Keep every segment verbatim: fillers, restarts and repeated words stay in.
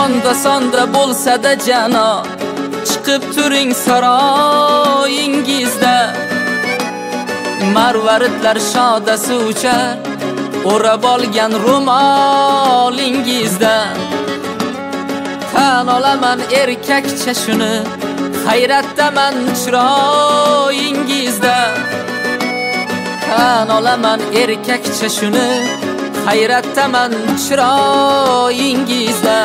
onda sonda bo'lsa-da janob, chiqib turing saroyingizda. Marvaridlar shodasi uchar, o'rab olgan ro'molingizda. Tan olaman erkakcha shuni, hayratdaman chiroyingizda. Tan olaman erkakcha shuni, hayratdaman chiroyingizda.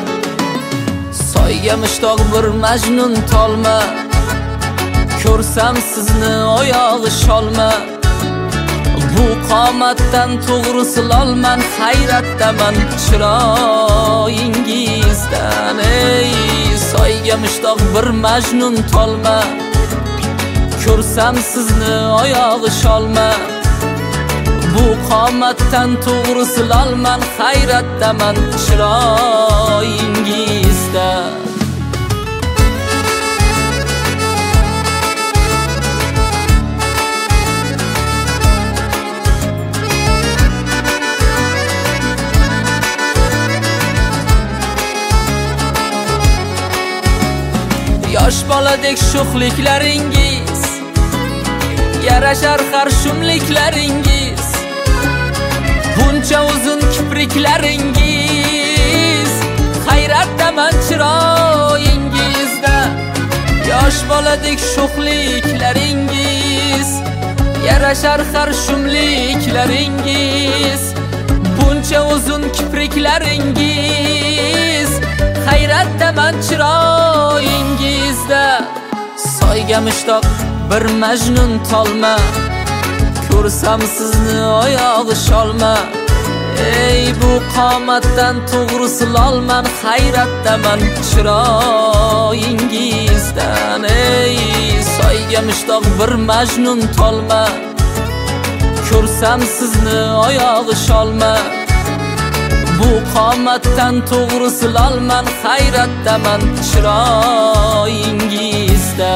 Soyga mushtoq bir majnun tolma, ko'rsam sizni oyog'i sholma. Bu qomatdan to'g'ri silolman, hayratdaman chiroyingizdan. Ey soyga mushtoq bir majnun tolma, ko'rsam sizni oyog'i sholma. Bu qomatdan to'g'ri silolman, hayratdaman chiroyingizda. Yosh boladek sho'xliklaringiz, yarashar har shumliklaringiz. Buncha uzun kipriklaringiz, hayratdaman chiroyingizda. Yosh boladek sho'xliklaringiz, yarashar har shumliklaringiz. Buncha uzun kipriklaringiz, hayratdaman chiroyingizda. Soyga mushtoq bir majnun tolma, ko'rsam sizni oyog'i sholma. Ey bu qomatdan to'g'ri silolman, hayratdaman chiroyingizdan. Ey soyga mushtoq bir majnun tolma, ko'rsam sizni oyog'i sholma. Bu qomatdan to'g'ri silolman, hayratdaman chiroyingizda.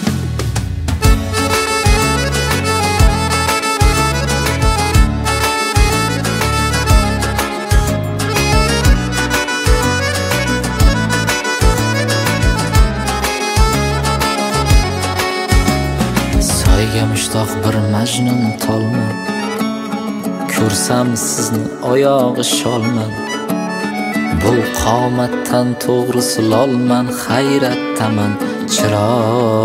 Soyga mushtoq bir majnun tolma, ko'rsam sizni oyog'i sholman. Bu qomatdan to'g'ri silolman, hayratdaman chiroy